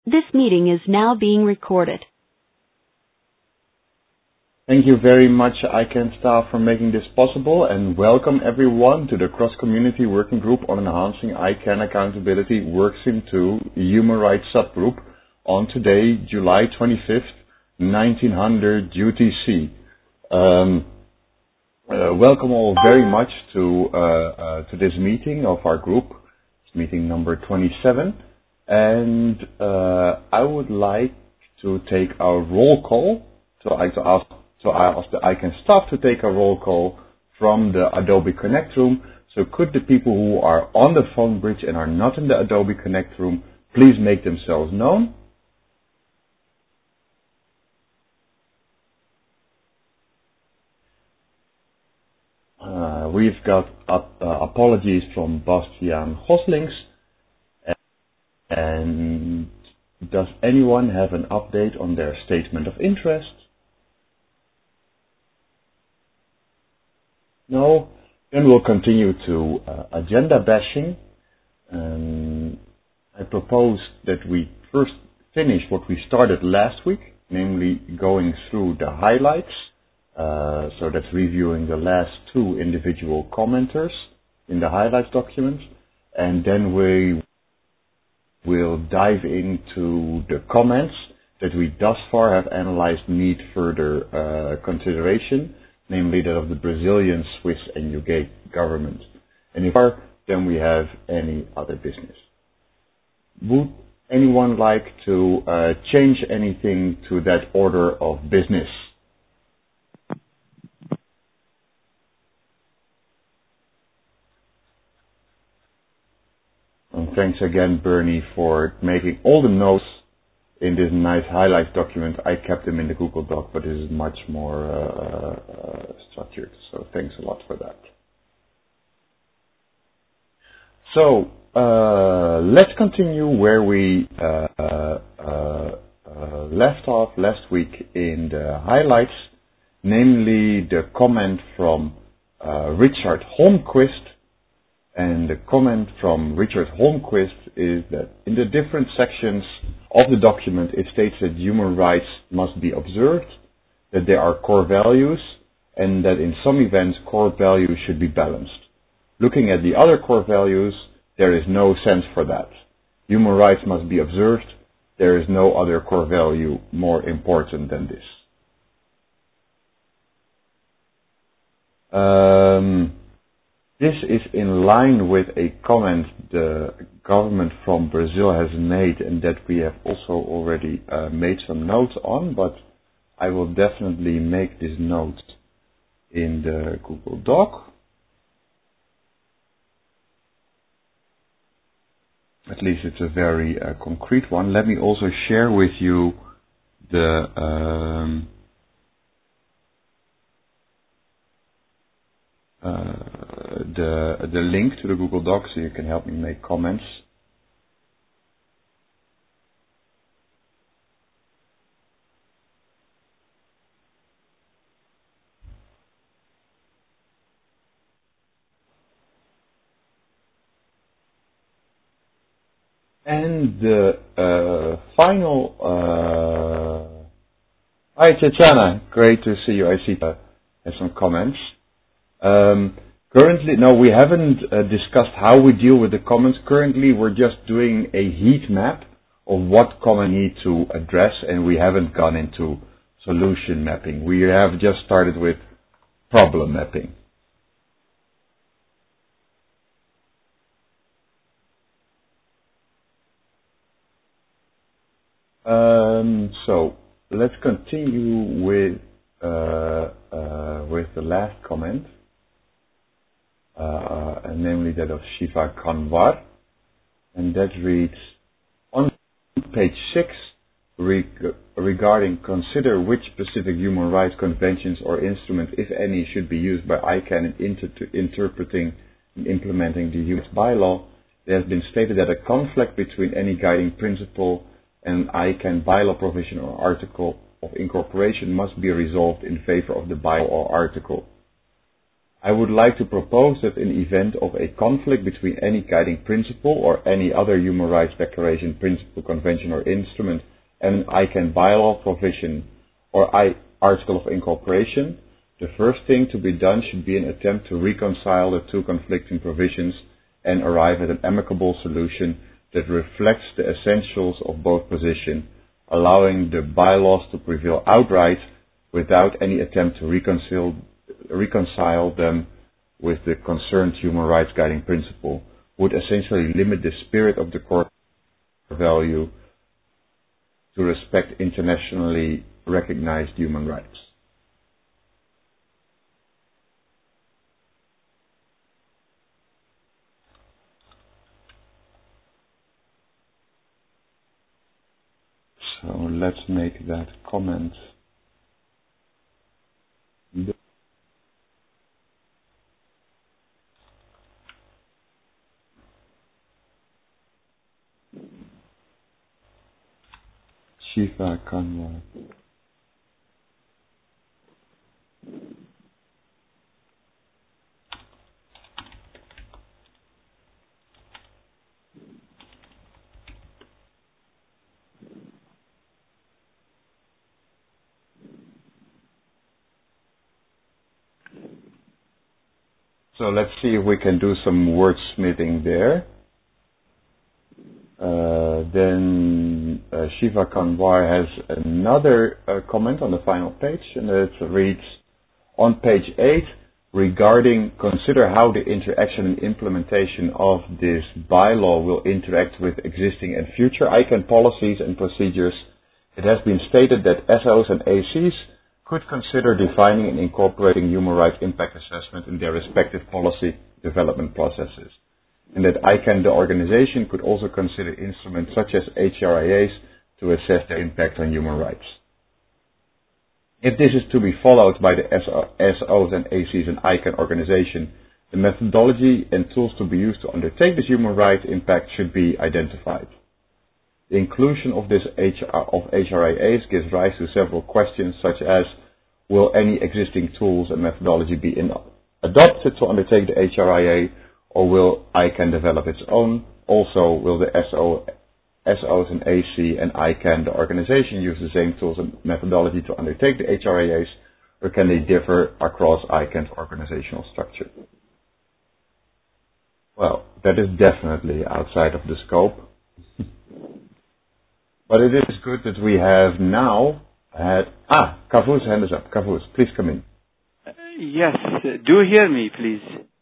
This meeting is now being recorded. Thank you very much, ICANN staff, for making this possible, and welcome everyone to the Cross-Community Working Group on Enhancing ICANN Accountability Workstream 2 Human Rights Subgroup on today, July 25th, 1900 UTC. Welcome all very much to this meeting of our group. It's meeting number 27, and I would like to take our roll call. So I ask the ICANN staff to take a roll call from the Adobe Connect room. So could the people who are on the phone bridge and are not in the Adobe Connect room please make themselves known? We've got apologies from Bastiaan Goslings. And does anyone have an update on their statement of interest? No? Then we'll continue to agenda bashing. I propose that we first finish what we started last week, namely going through the highlights. So that's reviewing the last two individual commenters in the highlights document. And then we will dive into the comments that we thus far have analyzed need further consideration, namely that of the Brazilian, Swiss, and UK government. And if then we have any other business. Would anyone like to change anything to that order of business? And thanks again, Bernie, for making all the notes in this nice highlights document. I kept them in the Google Doc, but this is much more structured. So thanks a lot for that. So let's continue where we left off last week in the highlights, namely the comment from Richard Holmquist. And the comment from Richard Holmquist is that in the different sections of the document, it states that human rights must be observed, that there are core values, and that in some events, core values should be balanced. Looking at the other core values, there is no sense for that. Human rights must be observed. There is no other core value more important than this. This is in line with a comment the government from Brazil has made, and that we have also already made some notes on, but I will definitely make this note in the Google Doc. At least it's a very concrete one. Let me also share with you the link to the Google Doc so you can help me make comments. And the final, hi Tatiana, great to see you. I see has some comments. Currently, no, we haven't discussed how we deal with the comments. Currently, we're just doing a heat map of what comment we need to address, and we haven't gone into solution mapping. We have just started with problem mapping. So let's continue with the last comment. Namely that of Shiva Kanwar, and that reads, on page 6, regarding consider which specific human rights conventions or instruments, if any, should be used by ICANN in interpreting and implementing the human rights bylaw, there has been stated that a conflict between any guiding principle and ICANN bylaw provision or article of incorporation must be resolved in favor of the bylaw or article. I would like to propose that in event of a conflict between any guiding principle or any other human rights declaration, principle, convention, or instrument and an ICANN bylaw provision or article of incorporation, the first thing to be done should be an attempt to reconcile the two conflicting provisions and arrive at an amicable solution that reflects the essentials of both positions, allowing the bylaws to prevail outright without any attempt to reconcile them with the concerned human rights guiding principle, would essentially limit the spirit of the core value to respect internationally recognized human rights. So let's make that comment. Shiva Kanwar. So let's see if we can do some wordsmithing there. Then Shiva Kanwar has another comment on the final page, and it reads, on page 8, regarding consider how the interaction and implementation of this bylaw will interact with existing and future ICANN policies and procedures, it has been stated that SOs and ACs could consider defining and incorporating human rights impact assessment in their respective policy development processes, and that ICANN, the organization, could also consider instruments such as HRIAs to assess their impact on human rights. If this is to be followed by the SOs and ACs and ICANN organization, the methodology and tools to be used to undertake this human rights impact should be identified. The inclusion of this HRIAs gives rise to several questions such as, will any existing tools and methodology be adopted to undertake the HRIA, or will ICANN develop its own? Also, will the SOs and AC and ICANN, the organization, use the same tools and methodology to undertake the HRIAs, or can they differ across ICANN's organizational structure? Well, that is definitely outside of the scope. But it is good that we have now had... Kavuz, hand is up. Kavuz, please come in. Yes. Do you hear me, please?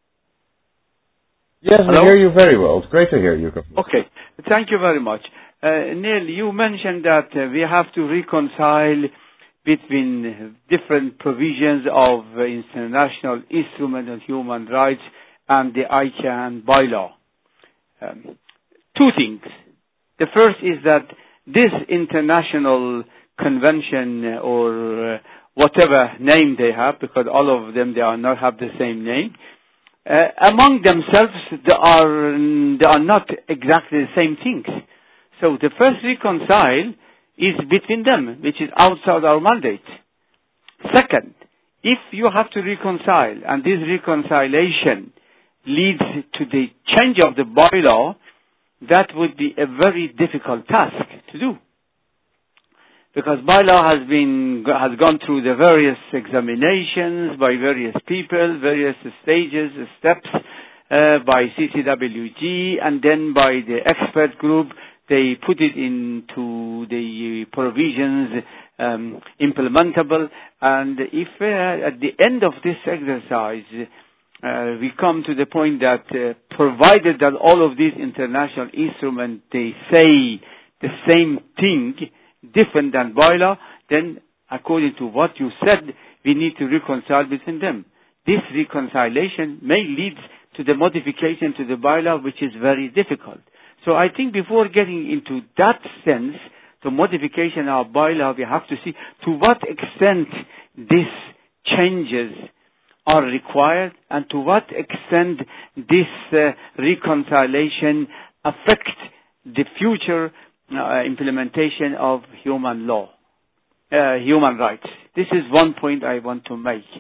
Yes, Hello? I hear you very well. It's great to hear you, Kavuz. Okay. Thank you very much. Neil, you mentioned that we have to reconcile between different provisions of international instrument on human rights and the ICANN bylaw. Two things. The first is that this international convention, or whatever name they have, because all of them, they are not have the same name, among themselves they are not exactly the same things. So the first reconcile is between them, which is outside our mandate. Second, if you have to reconcile, and this reconciliation leads to the change of the bylaw, that would be a very difficult task to do. Because bylaw has gone through the various examinations by various people, various stages, steps, by CCWG, and then by the expert group. They put it into the provisions implementable. And if at the end of this exercise we come to the point that provided that all of these international instruments, they say the same thing, different than bylaw, then according to what you said, we need to reconcile between them. This reconciliation may lead to the modification to the bylaw, which is very difficult. So I think before getting into that sense, the modification of bylaw, we have to see to what extent these changes are required and to what extent this reconciliation affect the future implementation of human rights. This is one point I want to make.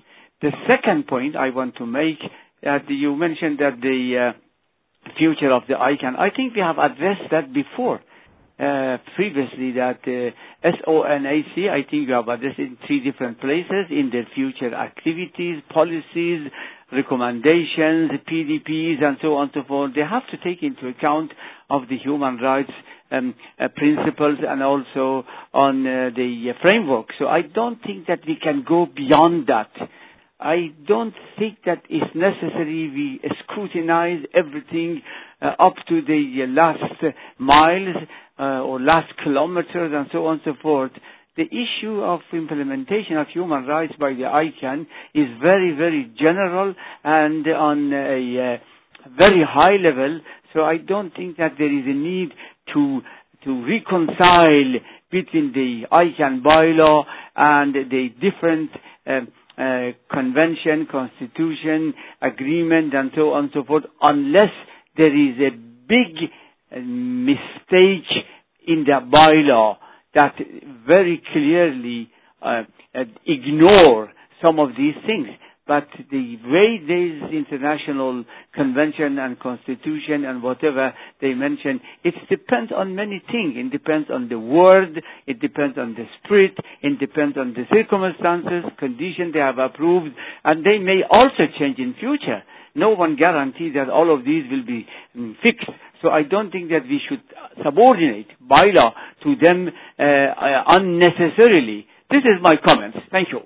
The second point I want to make, you mentioned that the future of the ICANN. I think we have addressed that before. Previously, that SONAC, I think we have addressed in 3 different places in their future activities, policies, recommendations, PDPs, and so on and so forth. They have to take into account of the human rights principles and also on the framework. So I don't think that we can go beyond that. I don't think that it's necessary we scrutinize everything up to the last miles or last kilometers and so on and so forth. The issue of implementation of human rights by the ICANN is very, very general and on a very high level. So I don't think that there is a need to reconcile between the ICANN bylaw and the different convention, constitution, agreement, and so on and so forth, unless there is a big mistake in the bylaw that very clearly ignore some of these things. But the way this international convention and constitution and whatever they mention, it depends on many things. It depends on the word, it depends on the spirit, it depends on the circumstances, conditions they have approved, and they may also change in future. No one guarantees that all of these will be fixed. So I don't think that we should subordinate bylaw to them unnecessarily. This is my comments. Thank you.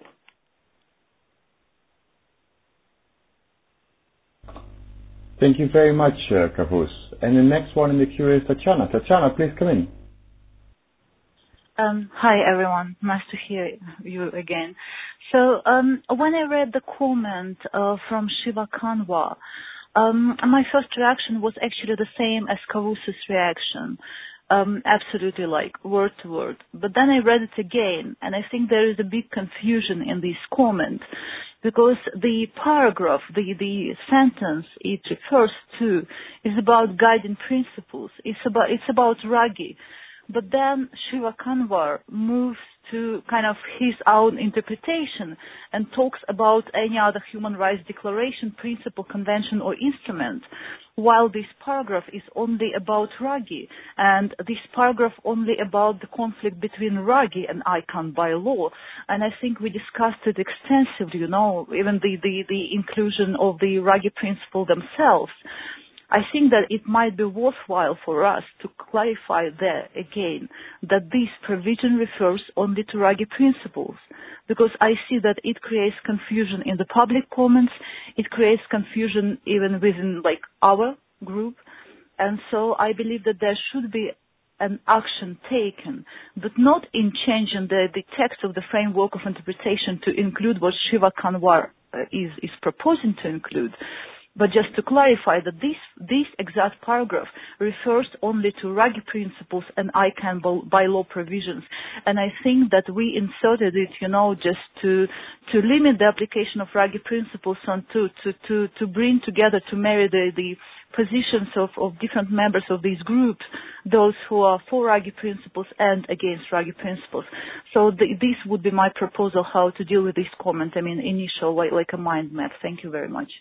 Thank you very much, Kavus. And the next one in the queue is Tatiana. Tatiana, please come in. Hi, everyone. Nice to hear you again. So when I read the comment from Shiva Kanwar, my first reaction was actually the same as Kavus's reaction. Absolutely like word to word. But then I read it again, and I think there is a big confusion in this comment, because the paragraph, the sentence it refers to is about guiding principles. It's about Ruggie. But then Shiva Kanwar moves to kind of his own interpretation and talks about any other human rights declaration, principle, convention, or instrument, while this paragraph is only about Ruggie, and this paragraph only about the conflict between Ruggie and ICANN by law. And I think we discussed it extensively, even the inclusion of the Ruggie principle themselves. I think that it might be worthwhile for us to clarify there again that this provision refers only to Ruggie principles, because I see that it creates confusion in the public comments, it creates confusion even within our group, and so I believe that there should be an action taken, but not in changing the text of the framework of interpretation to include what Shiva Kanwar is proposing to include, but just to clarify that this exact paragraph refers only to Ruggie principles and ICANN by law provisions. And I think that we inserted it, just to limit the application of Ruggie principles and to bring together, to marry the positions of different members of these groups, those who are for Ruggie principles and against Ruggie principles. So this would be my proposal, how to deal with this comment. I mean, initial, like a mind map. Thank you very much.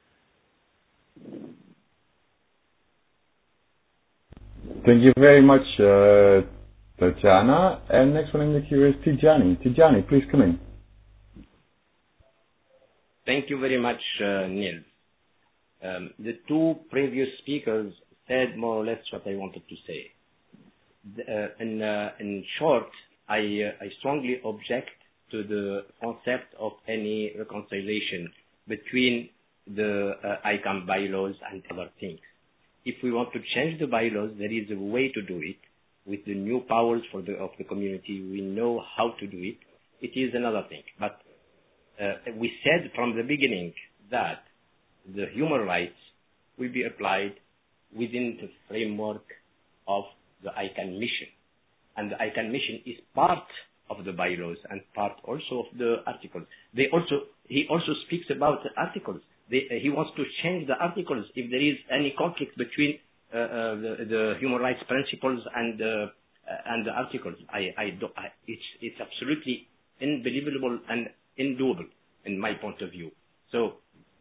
Thank you very much, Tatiana. And next one in the queue is Tijani. Tijani, please come in. Thank you very much, Neil. The 2 previous speakers said more or less what I wanted to say. In short, I strongly object to the concept of any reconciliation between the ICANN bylaws and other things. If we want to change the bylaws, there is a way to do it with the new powers of the community. We know how to do it. It is another thing. But we said from the beginning that the human rights will be applied within the framework of the ICANN mission. And the ICANN mission is part of the bylaws and part also of the articles. He also speaks about the articles. He wants to change the articles if there is any conflict between the human rights principles and the articles. It's absolutely unbelievable and undoable. in my point of view. So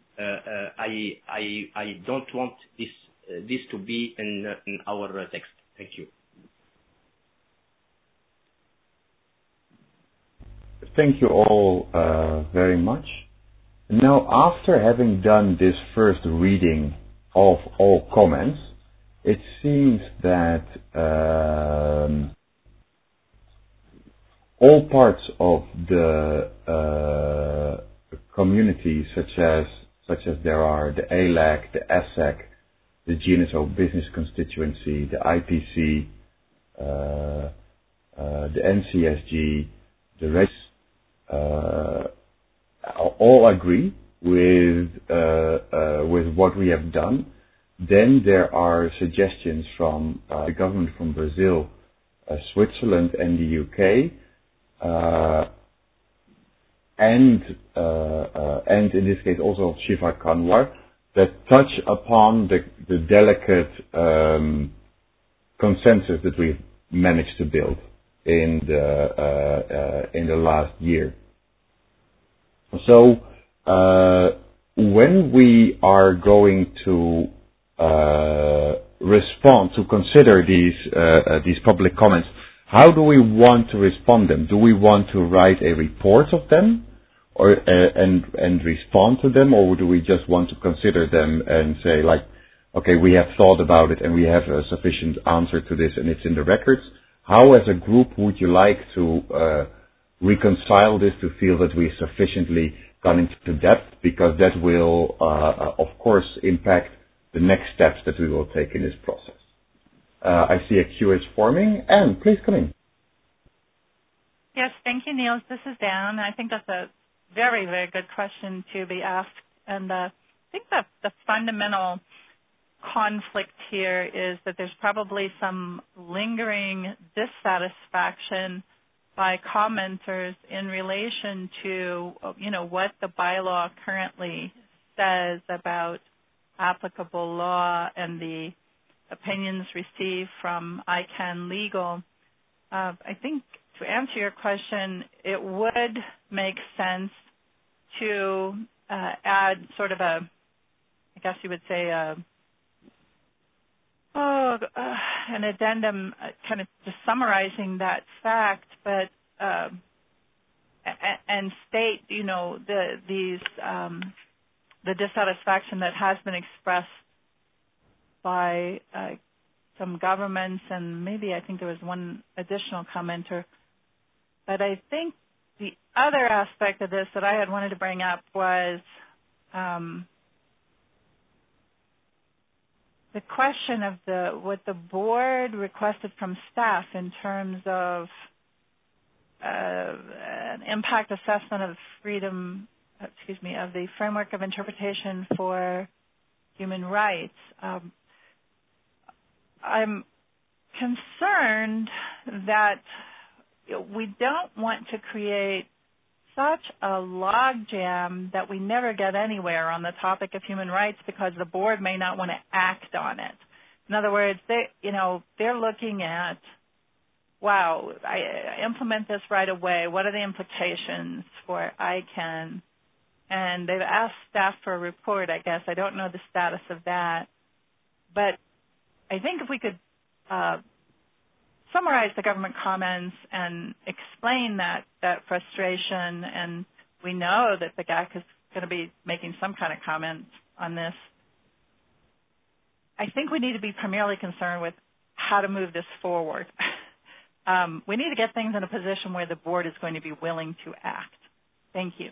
I don't want this to be in our text. Thank you. Thank you all very much. Now, after having done this first reading of all comments, it seems that all parts of the community, such as there are the ALAC, the ASAC, the GNSO business constituency, the IPC, the NCSG, the REGS, all agree with what we have done. Then there are suggestions from the government from Brazil, Switzerland, and the UK, and in this case also Shiva Kanwar, that touch upon the delicate consensus that we've managed to build in the last year. So when we are going to respond, to consider these public comments, how do we want to respond them? Do we want to write a report of them, or and respond to them, or do we just want to consider them and say, like, okay, we have thought about it and we have a sufficient answer to this and it's in the records? How, as a group, would you like to reconcile this to feel that we sufficiently gone into depth? Because that will, of course, impact the next steps that we will take in this process. I see a queue is forming. Anne, please come in. Yes, thank you, Niels. This is Dan. I think that's a very, very good question to be asked. And I think that the fundamental conflict here is that there's probably some lingering dissatisfaction by commenters in relation to, what the bylaw currently says about applicable law and the opinions received from ICANN Legal. I think to answer your question, it would make sense to add sort of I guess you would say, an addendum, kind of just summarizing that fact, but and state, the dissatisfaction that has been expressed by some governments, and maybe I think there was one additional commenter. But I think the other aspect of this that I had wanted to bring up was the question of what the board requested from staff in terms of an impact assessment of of the framework of interpretation for human rights. I'm concerned that we don't want to create such a logjam that we never get anywhere on the topic of human rights because the board may not want to act on it. In other words, they're looking at, wow, I implement this right away. What are the implications for ICANN? And they've asked staff for a report, I guess. I don't know the status of that. But I think if we could summarize the government comments and explain that frustration, and we know that the GAC is going to be making some kind of comment on this, I think we need to be primarily concerned with how to move this forward. We need to get things in a position where the board is going to be willing to act. Thank you.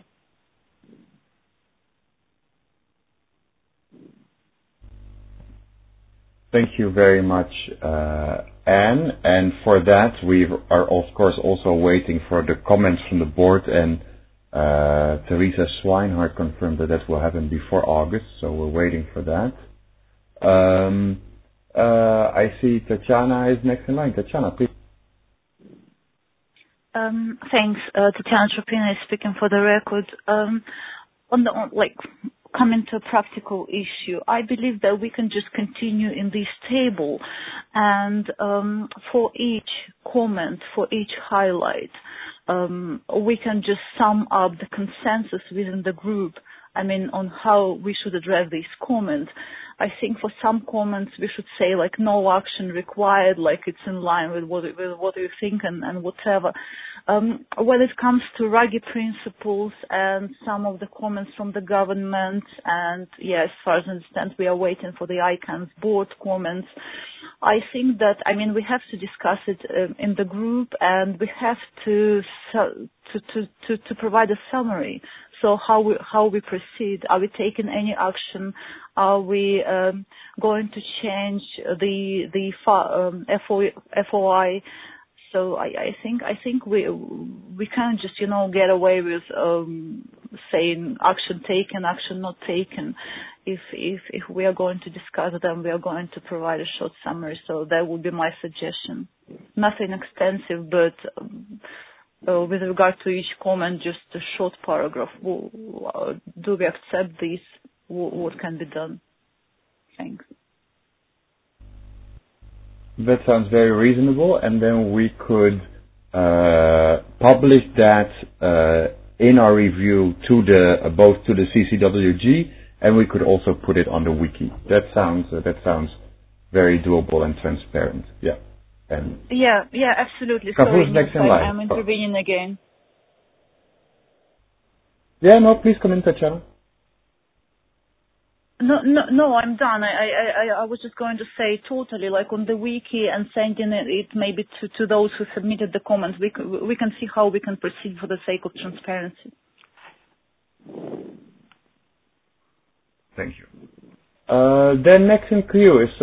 Thank you very much, Anne. And for that, we are, of course, also waiting for the comments from the board. And Teresa Swinehart confirmed that will happen before August, so we're waiting for that. I see Tatiana is next in line. Tatiana, please. Thanks. Tatiana Tropina is speaking for the record. Comment to a practical issue, I believe that we can just continue in this table, and for each comment, for each highlight, we can just sum up the consensus within the group, on how we should address these comments. I think for some comments we should say like no action required, like it's in line with what you think and whatever. When it comes to Ruggie principles and some of the comments from the government, and as far as I understand, we are waiting for the ICANN's board comments. I think that, we have to discuss it in the group, and we have to provide a summary. So how we proceed? Are we taking any action? Are we going to change the FOI? So I think we can't just get away with saying action taken, action not taken. If we are going to discuss them, we are going to provide a short summary. So that would be my suggestion. Nothing extensive, but with regard to each comment, just a short paragraph. Do we accept this? What can be done? Thanks. That sounds very reasonable, and then we could publish that in our review to both to the CCWG, and we could also put it on the wiki. That sounds very doable and transparent. Yeah. And absolutely. Sorry, next in line. I'm intervening again. Yeah, no, please come in, Tatjana. No, I'm done. I was just going to say totally, like on the wiki and sending it maybe to those who submitted the comments. We can see how we can proceed for the sake of transparency. Thank you. Then next in queue is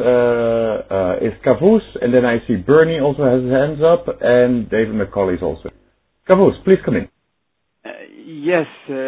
Kavus, and then I see Bernie also has his hands up, and David McCauley's also. Kavus, please come in. Yes,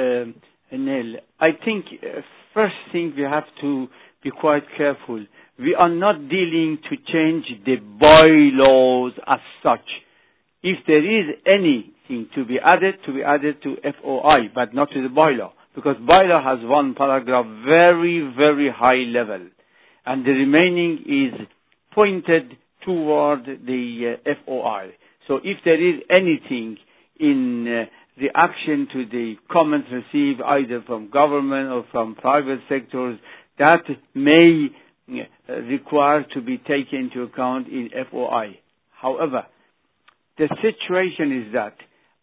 Neil. I think first thing we have to be quite careful. We are not dealing to change the bylaws as such. If there is anything to be added to FOI, but not to the bylaw. Because bylaw has one paragraph very, very high level. And the remaining is pointed toward the FOI. So if there is anything in reaction to the comments received either from government or from private sectors, that may require to be taken into account in FOI. However, the situation is that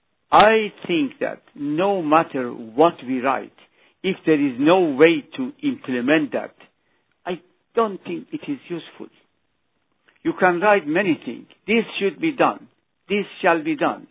I think that no matter what we write, if there is no way to implement that, I don't think it is useful. You can write many things. This should be done. This shall be done.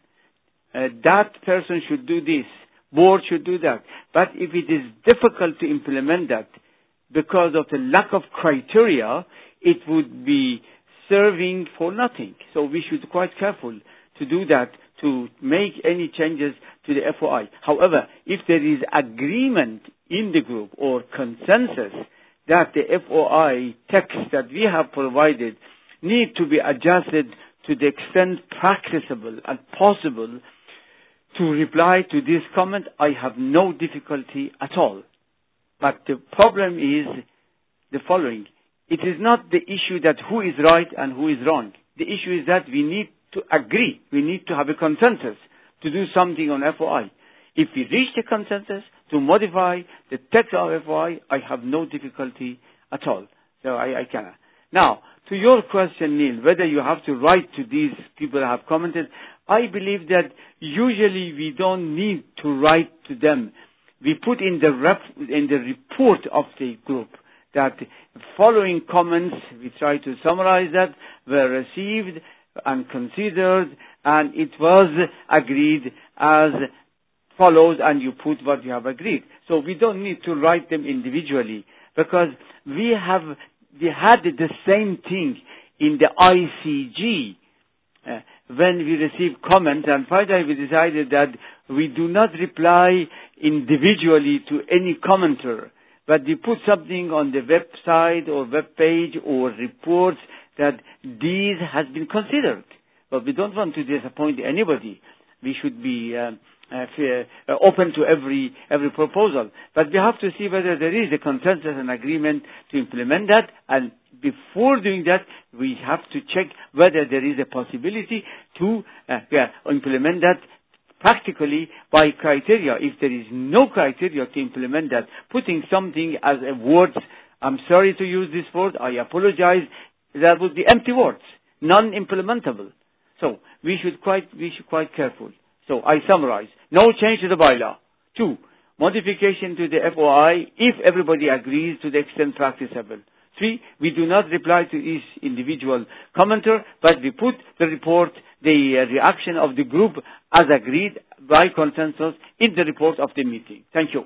That person should do this. Board should do that. But if it is difficult to implement that because of the lack of criteria, it would be serving for nothing. So we should be quite careful to do that, to make any changes to the FOI. However, if there is agreement in the group or consensus that the FOI text that we have provided need to be adjusted to the extent practicable and possible to reply to this comment, I have no difficulty at all. But the problem is the following. It is not the issue that who is right and who is wrong. The issue is that we need to agree. We need to have a consensus to do something on FOI. If we reach the consensus to modify the text of FOI, I have no difficulty at all. So I cannot. Now, to your question, Neil, whether you have to write to these people who have commented, I believe that usually we don't need to write to them. We put in the report of the group that following comments, we try to summarize that, were received and considered, and it was agreed as follows, and you put what you have agreed. So we don't need to write them individually, because we had the same thing in the ICG when we received comments, and finally we decided that we do not reply individually to any commenter, but we put something on the website or web page or reports that these has been considered. But we don't want to disappoint anybody. We should be open to every proposal. But we have to see whether there is a consensus and agreement to implement that. And before doing that, we have to check whether there is a possibility to implement that practically by criteria. If there is no criteria to implement that, putting something as a word, I'm sorry to use this word, I apologize, that would be empty words, non-implementable. So we should quite careful. So I summarize. No change to the bylaw. 2, modification to the FOI if everybody agrees to the extent practicable. 3, we do not reply to each individual commenter, but we put the report, the reaction of the group as agreed by consensus in the report of the meeting. Thank you.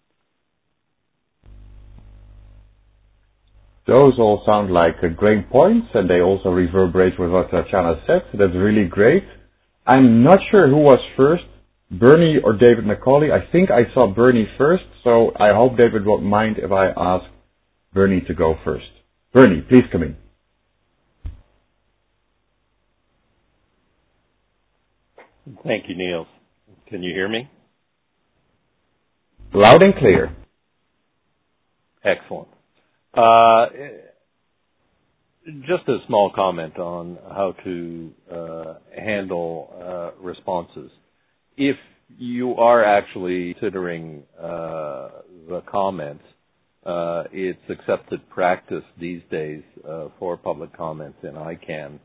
Those all sound like great points, and they also reverberate with what Tatjana said. So that's really great. I'm not sure who was first, Bernie or David Macaulay. I think I saw Bernie first, so I hope David won't mind if I ask Bernie to go first. Bernie, please come in. Thank you, Niels. Can you hear me? Loud and clear. Excellent. Just a small comment on how to handle responses. If you are actually considering the comments, it's accepted practice these days for public comments in ICANN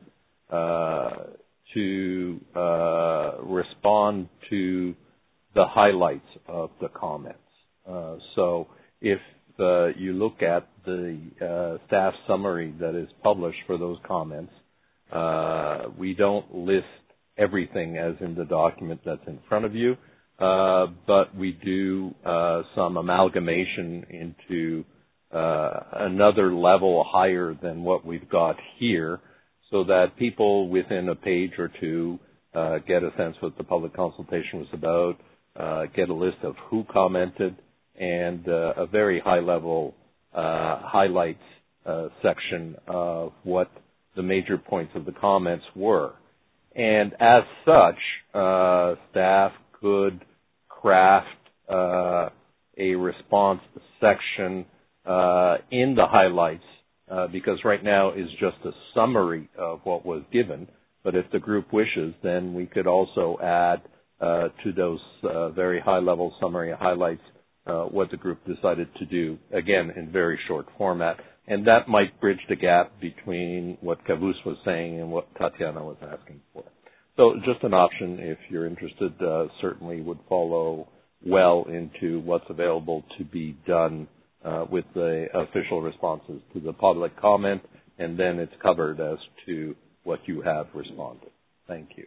to respond to the highlights of the comments. So if you look at the staff summary that is published for those comments, we don't list everything as in the document that's in front of you, but we do some amalgamation into another level higher than what we've got here, so that people within a page or two get a sense what the public consultation was about, get a list of who commented, and a very high-level highlights section of what the major points of the comments were. And as such, staff could craft a response section in the highlights, because right now is just a summary of what was given. But if the group wishes, then we could also add to those very high-level summary highlights what the group decided to do, again, in very short format. And that might bridge the gap between what Kavus was saying and what Tatjana was asking for. So just an option, if you're interested, certainly would follow well into what's available to be done with the official responses to the public comment, and then it's covered as to what you have responded. Thank you.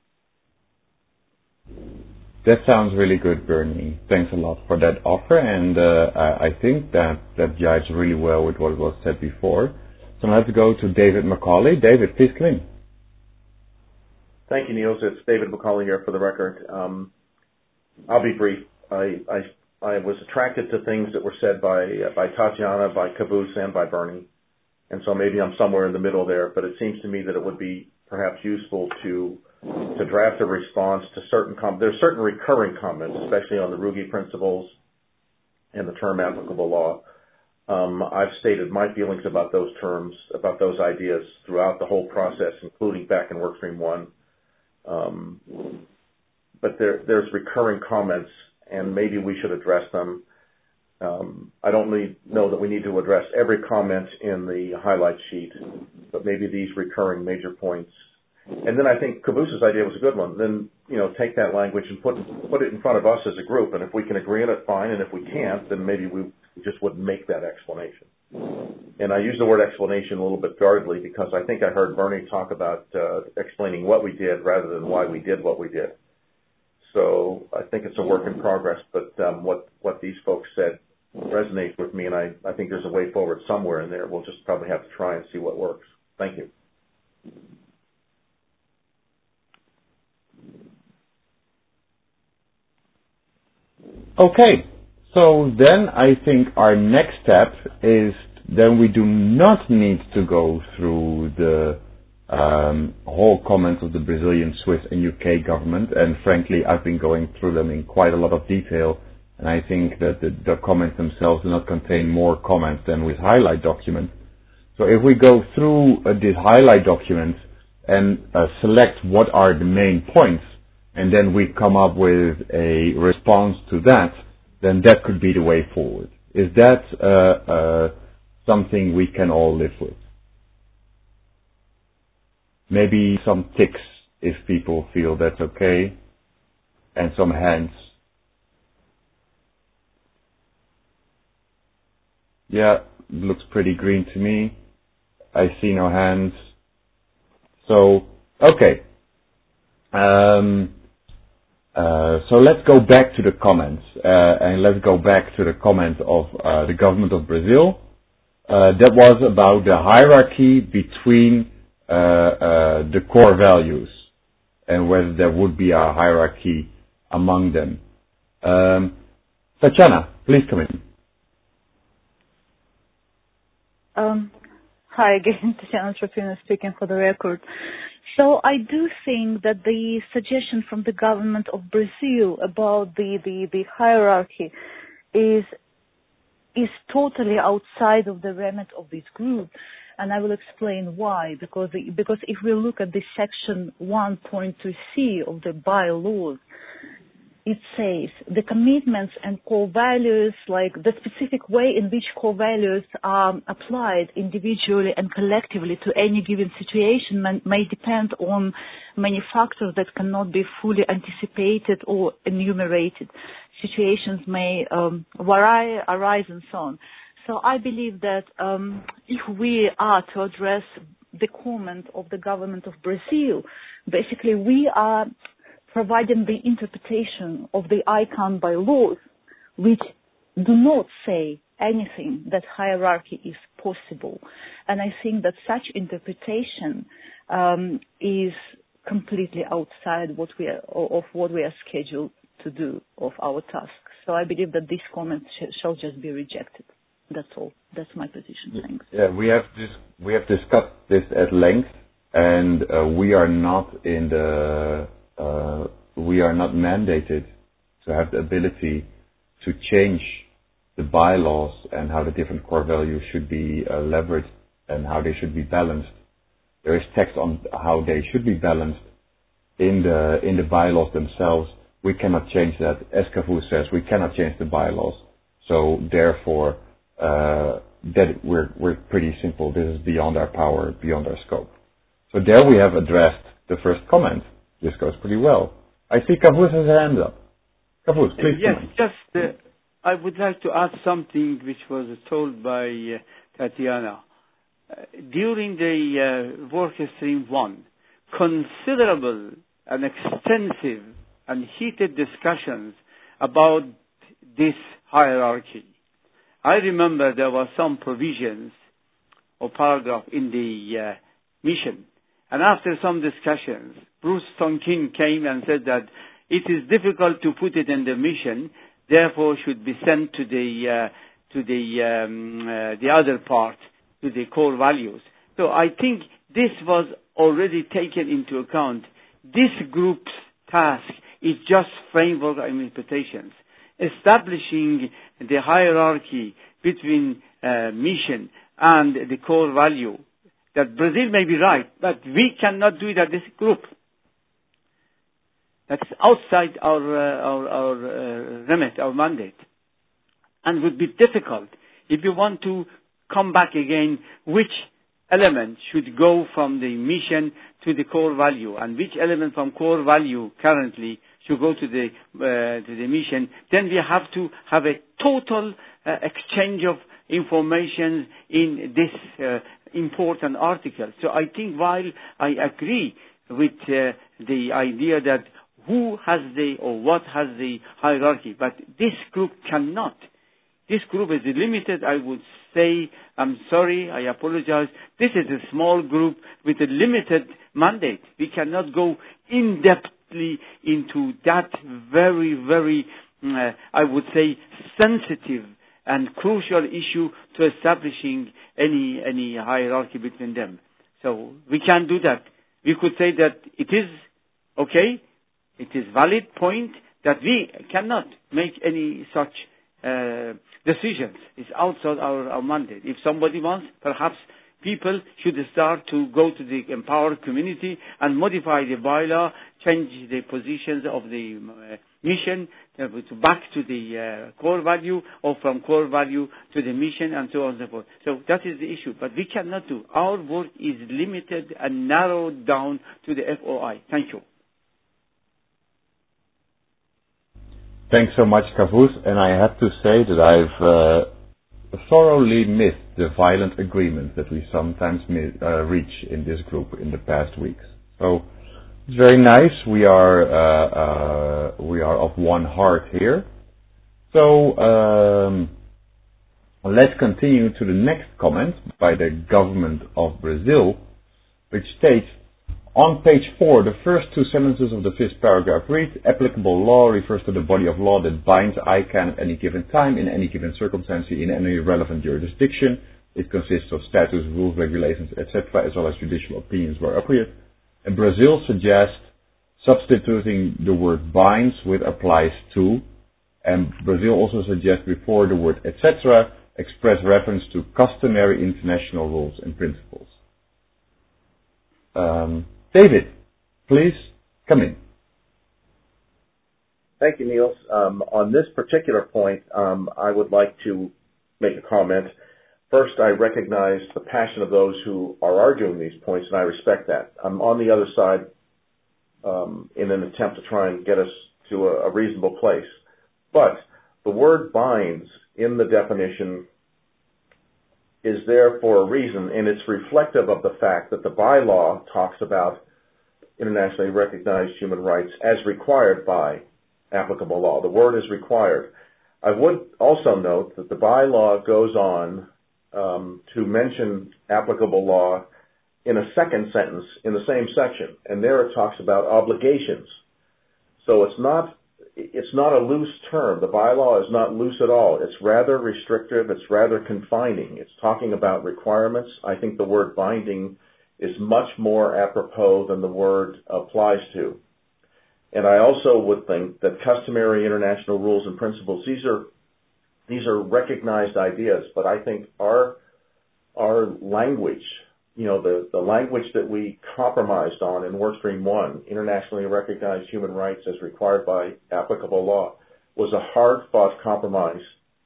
That sounds really good, Bernie. Thanks a lot for that offer, and I think that jives really well with what was said before. So now let's go to David Macaulay. David, please come in. Thank you, Niels. It's David Macaulay here for the record. I'll be brief. I was attracted to things that were said by Tatjana, by Kavus, and by Bernie, and so maybe I'm somewhere in the middle there, but it seems to me that it would be perhaps useful to draft a response to certain there's certain recurring comments, especially on the Ruggie principles and the term applicable law. I've stated my feelings about those terms, about those ideas throughout the whole process, including back in Workstream 1. But there's recurring comments, and maybe we should address them. I don't know that we need to address every comment in the highlight sheet, but maybe these recurring major points. And then I think Kavus's idea was a good one. Then, take that language and put it in front of us as a group, and if we can agree on it, fine, and if we can't, then maybe we just wouldn't make that explanation. And I use the word explanation a little bit guardedly because I think I heard Bernie talk about explaining what we did rather than why we did what we did. So I think it's a work in progress, but what these folks said resonates with me, and I think there's a way forward somewhere in there. We'll just probably have to try and see what works. Thank you. Okay, so then I think our next step is then we do not need to go through the whole comments of the Brazilian, Swiss, and UK government, and frankly, I've been going through them in quite a lot of detail, and I think that the comments themselves do not contain more comments than with highlight documents. So if we go through this highlight document and select what are the main points, and then we come up with a response to that, then that could be the way forward. Is that something we can all live with? Maybe some ticks if people feel that's okay, and some hands. Yeah, looks pretty green to me. I see no hands. So, okay. So let's go back to the comments, and let's go back to the comment of the government of Brazil. That was about the hierarchy between the core values and whether there would be a hierarchy among them. Tatjana, please come in. Hi again, Tatjana Trofimova speaking for the record. So I do think that the suggestion from the government of Brazil about the hierarchy is totally outside of the remit of this group, and I will explain why. Because if we look at the section 1.2c of the bylaws, it says the commitments and core values, like the specific way in which core values are applied individually and collectively to any given situation may depend on many factors that cannot be fully anticipated or enumerated. Situations may vary, arise, and so on. So I believe that if we are to address the comment of the government of Brazil, basically we are providing the interpretation of the ICANN bylaws, which do not say anything that hierarchy is possible. And I think that such interpretation is completely outside of what we are scheduled to do of our task. So I believe that this comment shall just be rejected. That's all. That's my position. Thanks. Yeah, we have discussed this at length, and we are not mandated to have the ability to change the bylaws and how the different core values should be leveraged and how they should be balanced. There is text on how they should be balanced in the bylaws themselves. We cannot change that. As Kaveh says, we cannot change the bylaws. So therefore, that we're pretty simple. This is beyond our power, beyond our scope. So there we have addressed the first comment. This goes pretty well. I see Kaveh has a hand up. Kaveh, please. Yes, I would like to add something which was told by Tatjana. During the work stream 1, considerable and extensive and heated discussions about this hierarchy. I remember there were some provisions or paragraph in the mission. And after some discussions, Bruce Tonkin came and said that it is difficult to put it in the mission, therefore should be sent to the other part, to the core values. So I think this was already taken into account. This group's task is just framework interpretations, establishing the hierarchy between mission and the core value. That Brazil may be right, but we cannot do it at this group. That's outside our remit, our mandate. And would be difficult if you want to come back again, which element should go from the mission to the core value, and which element from core value currently should go to the mission. Then we have to have a total exchange of information in this important article. So I think while I agree with the idea that who has or what has the hierarchy, but this group cannot. This group is limited. I would say, I'm sorry, I apologize. This is a small group with a limited mandate. We cannot go in-depthly into that very, very, I would say, sensitive and crucial issue to establishing any hierarchy between them. So we can't do that. We could say that it is okay, it is valid point that we cannot make any such decisions. It's outside our mandate. If somebody wants, perhaps people should start to go to the empowered community and modify the bylaw, change the positions of the mission back to the core value, or from core value to the mission, and so on and so forth. So that is the issue. But we cannot do. Our work is limited and narrowed down to the FOI. Thank you. Thanks so much, Kavus. And I have to say that I've thoroughly missed the violent agreements that we sometimes reach in this group in the past weeks. So it's very nice. We are of one heart here. So let's continue to the next comment by the government of Brazil, which states, on page 4, the first two sentences of the fifth paragraph read, applicable law refers to the body of law that binds ICANN at any given time, in any given circumstance, in any relevant jurisdiction. It consists of statutes, rules, regulations, etc., as well as judicial opinions where appropriate. And Brazil suggests substituting the word binds with applies to, and Brazil also suggests before the word etc. express reference to customary international rules and principles. David, please come in. Thank you, Niels. On this particular point, I would like to make a comment. First, I recognize the passion of those who are arguing these points, and I respect that. I'm on the other side in an attempt to try and get us to a reasonable place. But the word binds in the definition is there for a reason, and it's reflective of the fact that the bylaw talks about internationally recognized human rights as required by applicable law. The word is required. I would also note that the bylaw goes on to mention applicable law in a second sentence in the same section, and there it talks about obligations. So it's not a loose term. The bylaw is not loose at all. It's rather restrictive. It's rather confining. It's talking about requirements. I think the word binding is much more apropos than the word applies to. And I also would think that customary international rules and principles, these are recognized ideas, but I think our language, the language that we compromised on in Workstream 1, internationally recognized human rights as required by applicable law, was a hard-fought compromise,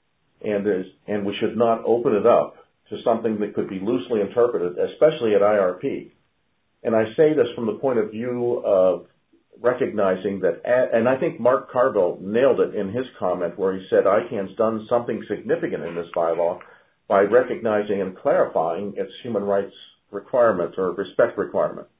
and we should not open it up to something that could be loosely interpreted, especially at IRP. And I say this from the point of view of recognizing that, and I think Mark Carville nailed it in his comment where he said ICANN's done something significant in this bylaw by recognizing and clarifying its human rights requirement or respect requirement.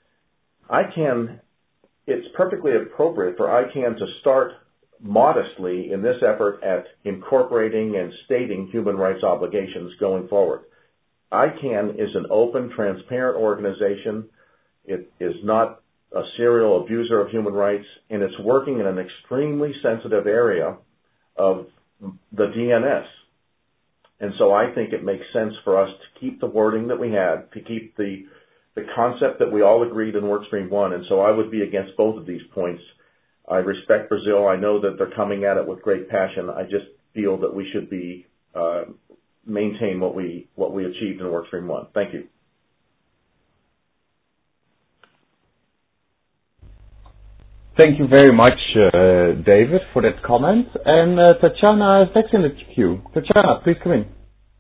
ICANN, it's perfectly appropriate for ICANN to start modestly in this effort at incorporating and stating human rights obligations going forward. ICANN is an open, transparent organization. It is not a serial abuser of human rights, and it's working in an extremely sensitive area of the DNS. And so I think it makes sense for us to keep the wording that we had, to keep the concept that we all agreed in Workstream 1. And so I would be against both of these points. I respect Brazil. I know that they're coming at it with great passion. I just feel that we should be maintain what we achieved in Workstream 1. Thank you. Thank you very much, David, for that comment. And Tatjana is next in the queue. Tatjana, please come in.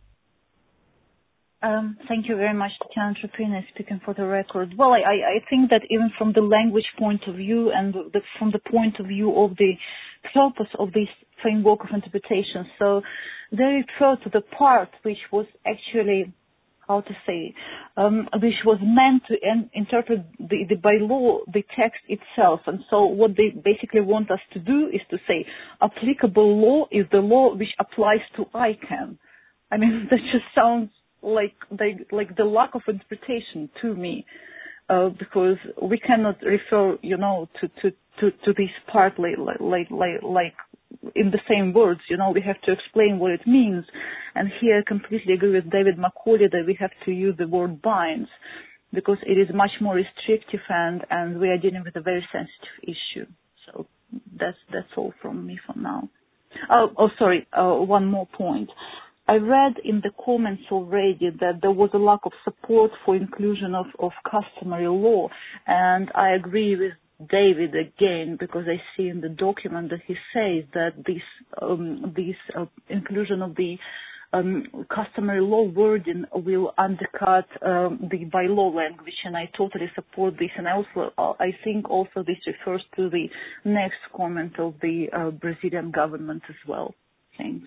Thank you very much, Tatjana Trapina, speaking for the record. Well, I think that even from the language point of view and from the point of view of the purpose of this framework of interpretation, so they refer to the part which was actually, which was meant to interpret by law the text itself. And so what they basically want us to do is to say applicable law is the law which applies to ICANN. I mean, that just sounds like the lack of interpretation to me, because we cannot refer, to this part like in the same words. We have to explain what it means. And here I completely agree with David Macaulay that we have to use the word binds, because it is much more restrictive and we are dealing with a very sensitive issue. So that's all from me for now. One more point. I read in the comments already that there was a lack of support for inclusion of customary law, and I agree with David again, because I see in the document that he says that this inclusion of the customary law wording will undercut the bylaw language, and I totally support this. And I think also this refers to the next comment of the Brazilian government as well. Thanks.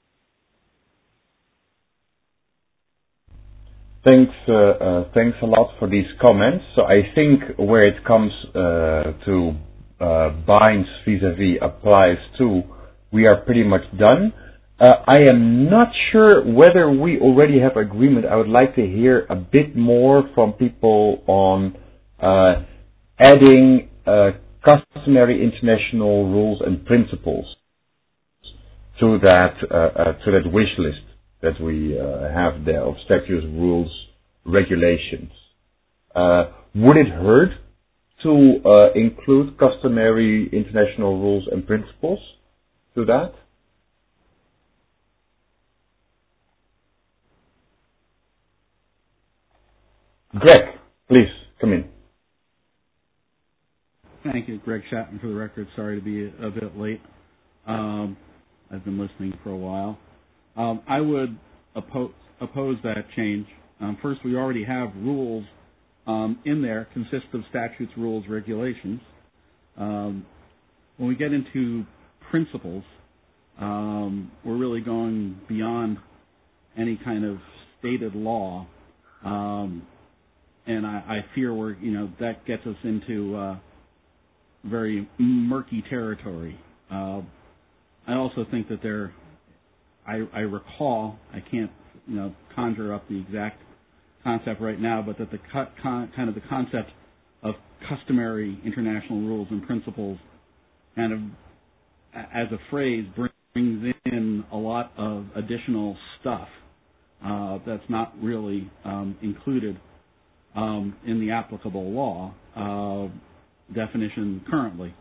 Thanks a lot for these comments. So I think where it comes to binds vis-a-vis applies to, we are pretty much done. I am not sure whether we already have agreement. I would like to hear a bit more from people on adding customary international rules and principles to that wish list that we have there of statutes, rules, regulations. Would it hurt to include customary international rules and principles to that? Greg, please, come in. Thank you. Greg Chapman for the record. Sorry to be a bit late. I've been listening for a while. I would oppose that change. First, we already have rules in there, consist of statutes, rules, regulations. When we get into principles, we're really going beyond any kind of stated law, and I fear that gets us into very murky territory. I also think that I recall, I can't conjure up the exact concept right now, but that the kind of the concept of customary international rules and principles kind of as a phrase brings in a lot of additional stuff that's not really included in the applicable law definition currently.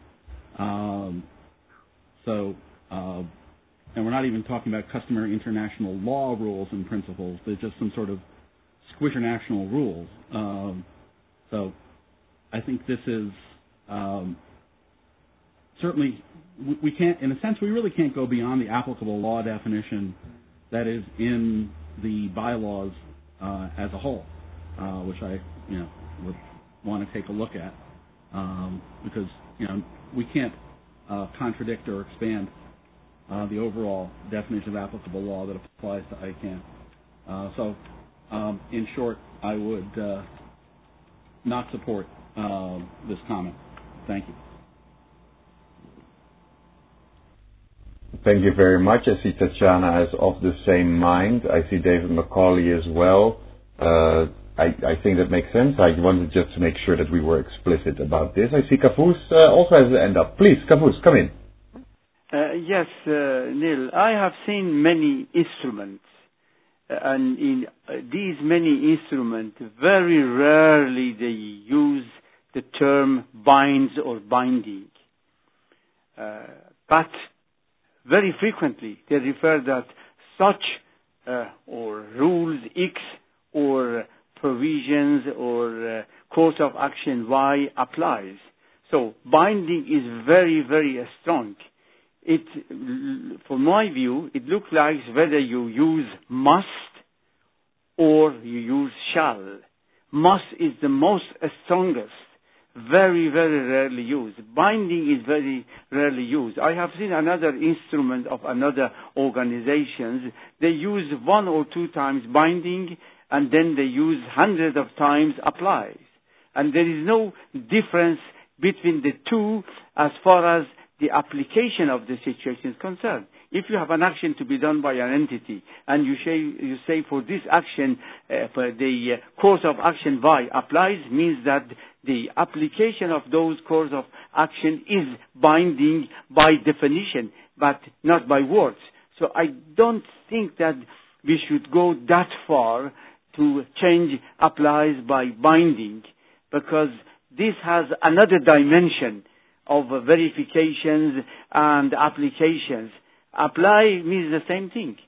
And we're not even talking about customary international law rules and principles. There's just some sort of squinternational rules. So I think this is certainly, we can't, in a sense, we really can't go beyond the applicable law definition that is in the bylaws as a whole, which I would want to take a look at, because we can't contradict or expand the overall definition of applicable law that applies to ICANN. So, in short, I would not support this comment. Thank you. Thank you very much. I see Tatjana is of the same mind. I see David Macaulay as well. I think that makes sense. I wanted just to make sure that we were explicit about this. I see Kavus also has the end up. Please, Kavus, come in. Yes, Neil, I have seen many instruments, and in these many instruments, very rarely they use the term binds or binding. But very frequently they refer that such or rules X or provisions or course of action Y applies. So binding is very, very strong. It, from my view, it looks like whether you use must or you use shall. Must is the most strongest, very, very rarely used. Binding is very rarely used. I have seen another instrument of another organizations. They use 1 or 2 times binding, and then they use hundreds of times applies. And there is no difference between the two as far as the application of the situation is concerned. If you have an action to be done by an entity, and you say for this action, for the course of action Y applies, means that the application of those course of action is binding by definition, but not by words. So I don't think that we should go that far to change applies by binding, because this has another dimension of verifications and applications. Apply means the same thing.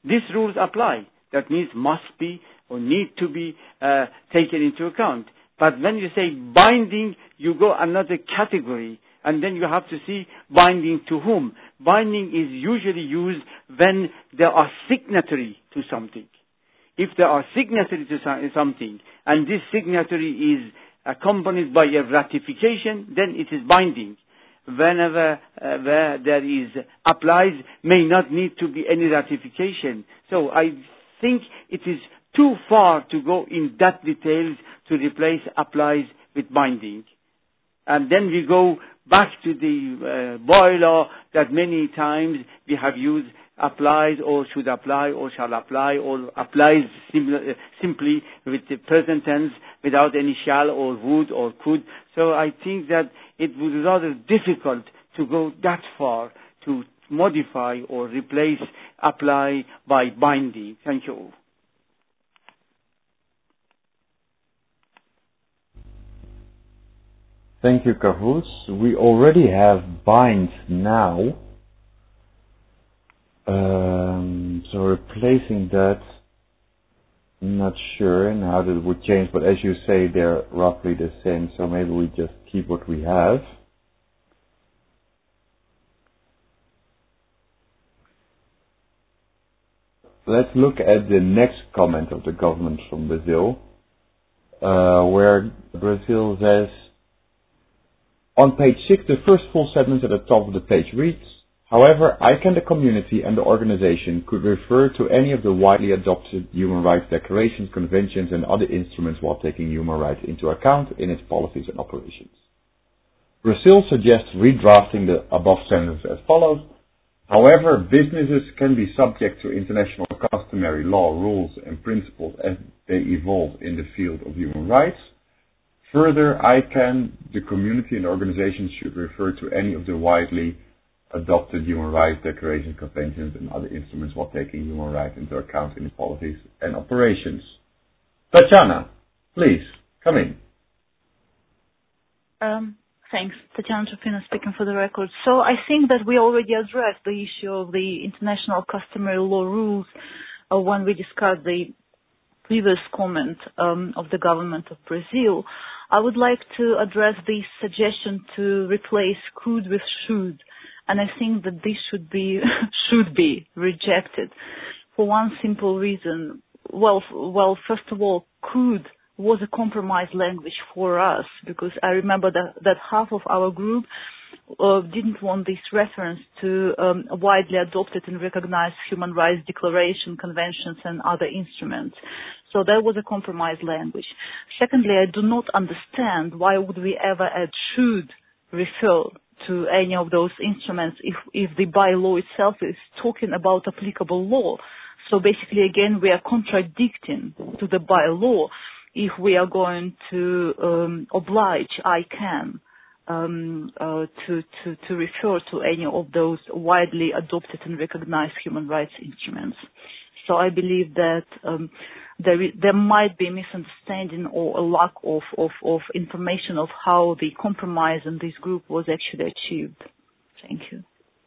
these rules apply. That means must be or need to be taken into account. But when you say binding, you go another category, and then you have to see binding to whom. Binding is usually used when there are signatory to something. If there are signatory to something, and this signatory is accompanied by a ratification, then it is binding. Whenever where there is applies, may not need to be any ratification. So I think it is too far to go in that details to replace applies with binding. And then we go back to the bylaw that many times we have used applies or should apply or shall apply or applies simply with the present tense without any shall or would or could. So I think that it would be rather difficult to go that far to modify or replace apply by binding. Thank you. Thank you, Kavus. We already have bind now. So replacing that, I'm not sure and how that would change, but as you say, they're roughly the same, so maybe we just keep what we have. Let's look at the next comment of the government from Brazil, where Brazil says, on page 6, the first full sentence at the top of the page reads, however, ICANN, the community and the organization could refer to any of the widely adopted human rights declarations, conventions and other instruments while taking human rights into account in its policies and operations. Brazil suggests redrafting the above sentence as follows. However, businesses can be subject to international customary law, rules and principles as they evolve in the field of human rights. Further, ICANN, the community and organizations should refer to any of the widely adopted human rights declarations, conventions and other instruments while taking human rights into account in its policies and operations. Tatiana, please, come in. Thanks. Tatiana Trofina speaking for the record. So I think that we already addressed the issue of the international customary law rules when we discussed the previous comment of the government of Brazil. I would like to address the suggestion to replace could with should. And I think that this should be rejected for one simple reason. Well, first of all, could was a compromise language for us because I remember that half of our group didn't want this reference to widely adopted and recognized human rights declaration, conventions and other instruments. So that was a compromise language. Secondly, I do not understand why would we ever add should refer to any of those instruments if the bylaw itself is talking about applicable law. So basically, again, we are contradicting to the bylaw if we are going to oblige ICANN to refer to any of those widely adopted and recognized human rights instruments. So I believe that there might be a misunderstanding or a lack of information of how the compromise in this group was actually achieved. Thank you.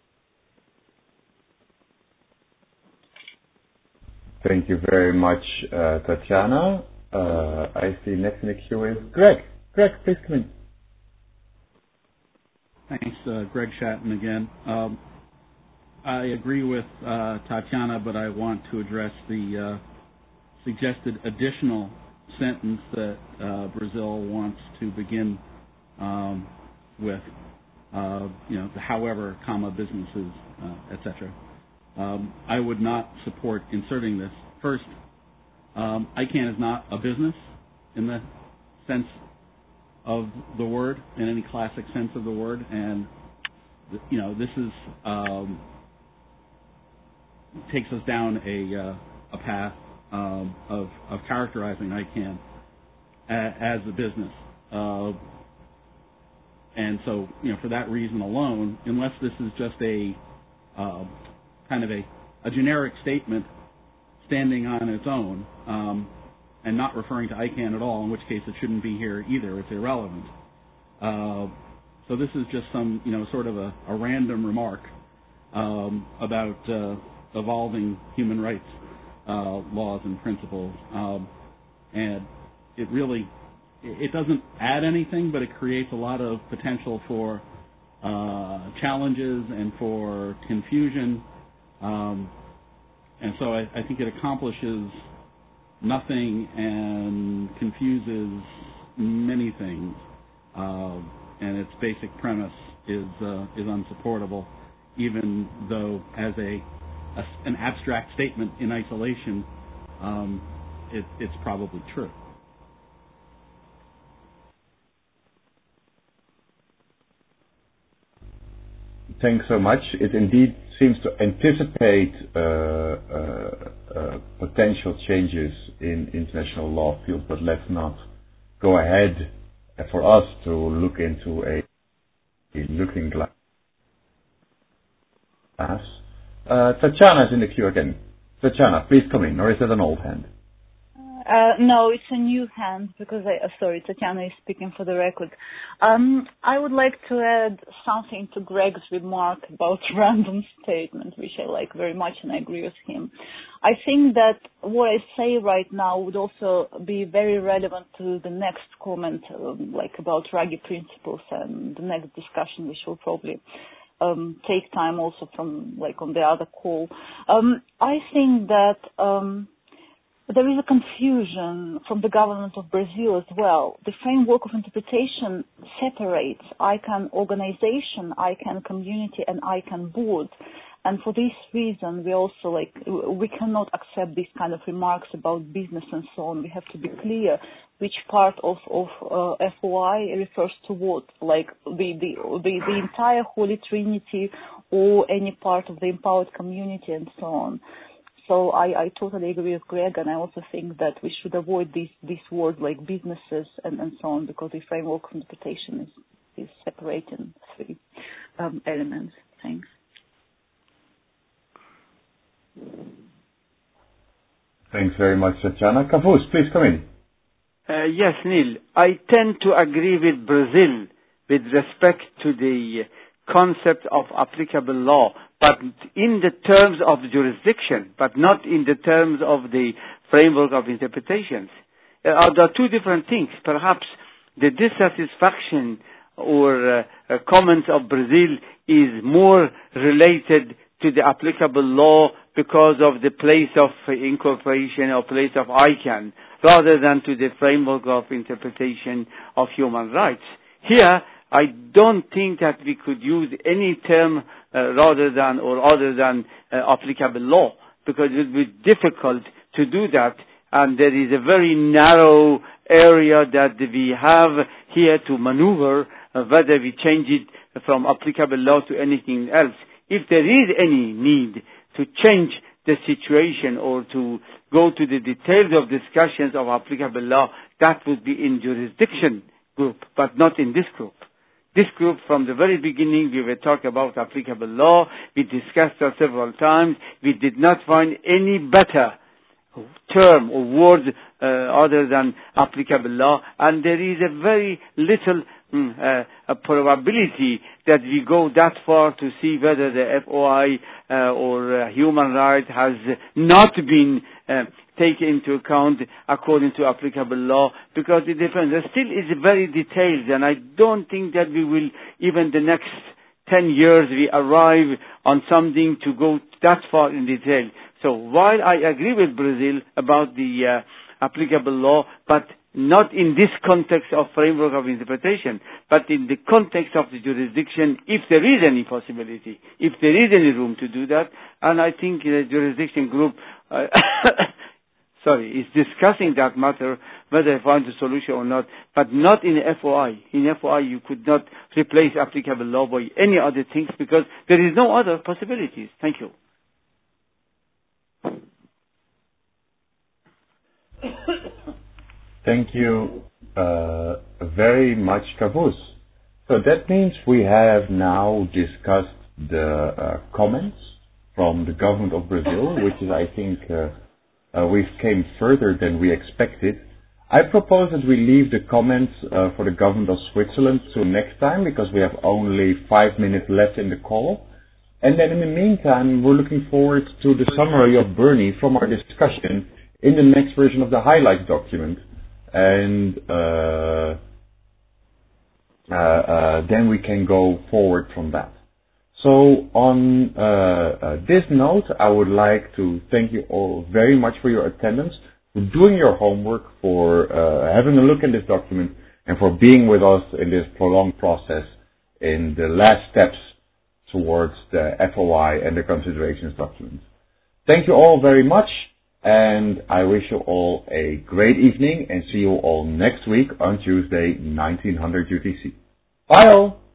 Thank you very much, Tatiana. I see next in the queue is Greg. Greg, please come in. Thanks, Greg Shatton again. I agree with Tatiana, but I want to address the suggested additional sentence that Brazil wants to begin with, the however, comma, businesses, etc. I would not support inserting this. First, ICANN is not a business in the sense of the word, in any classic sense of the word, and this is takes us down a path of characterizing ICANN as a business, and so for that reason alone, unless this is just a kind of a generic statement standing on its own and not referring to ICANN at all, in which case it shouldn't be here either. It's irrelevant. So this is just some sort of a random remark about evolving human rights laws and principles. And it really, it doesn't add anything, but it creates a lot of potential for challenges and for confusion. And so I think it accomplishes nothing and confuses many things. And its basic premise is unsupportable, even though as an abstract statement in isolation, it's probably true. Thanks so much. It indeed seems to anticipate potential changes in international law field, but let's not go ahead for us to look into a looking glass. Tatjana is in the queue again. Tatjana, please come in, or is that an old hand? No, it's a new hand because sorry, Tatiana is speaking for the record. I would like to add something to Greg's remark about random statement, which I like very much and I agree with him. I think that what I say right now would also be very relevant to the next comment, like about Ruggie principles and the next discussion, which will probably take time also from like on the other call. I think that there is a confusion from the government of Brazil as well. The framework of interpretation separates ICANN organization, ICANN community, and ICANN board. And for this reason, we also we cannot accept these kind of remarks about business and so on. We have to be clear which part of FOI refers to what, like the entire Holy Trinity or any part of the empowered community and so on. So I totally agree with Greg, and I also think that we should avoid these words like businesses and so on, because the framework of interpretation is separating three elements. Thanks. Thanks very much, Tatjana. Kavus, please come in. Yes, Neil. I tend to agree with Brazil with respect to the concept of applicable law, but in the terms of jurisdiction, but not in the terms of the framework of interpretations. There are two different things. Perhaps the dissatisfaction or comments of Brazil is more related to the applicable law because of the place of incorporation or place of ICANN, rather than to the framework of interpretation of human rights. Here, I don't think that we could use any term rather than or other than applicable law, because it would be difficult to do that, and there is a very narrow area that we have here to maneuver whether we change it from applicable law to anything else. If there is any need to change the situation or to go to the details of discussions of applicable law, that would be in jurisdiction group, but not in this group. This group, from the very beginning, we were talking about applicable law. We discussed that several times. We did not find any better term or word other than applicable law, and there is a very little a probability that we go that far to see whether the FOI or human rights has not been taken into account according to applicable law, because it depends. There still is very detailed, and I don't think that we will, even the next 10 years, we arrive on something to go that far in detail. So while I agree with Brazil about the applicable law, but not in this context of framework of interpretation, but in the context of the jurisdiction, if there is any possibility, if there is any room to do that, and I think the jurisdiction group is discussing that matter, whether they find a solution or not, but not in FOI. In FOI, you could not replace applicable law by any other things, because there is no other possibilities. Thank you. Thank you very much, Kavus. So that means we have now discussed the comments from the government of Brazil, which is, I think, we've came further than we expected. I propose that we leave the comments for the government of Switzerland to next time, because we have only 5 minutes left in the call. And then in the meantime, we're looking forward to the summary of Bernie from our discussion in the next version of the highlights document. And then we can go forward from that. So on this note, I would like to thank you all very much for your attendance, for doing your homework, for having a look at this document, and for being with us in this prolonged process in the last steps towards the FOI and the considerations document. Thank you all very much, and I wish you all a great evening, and see you all next week on Tuesday, 1900 UTC. Bye all!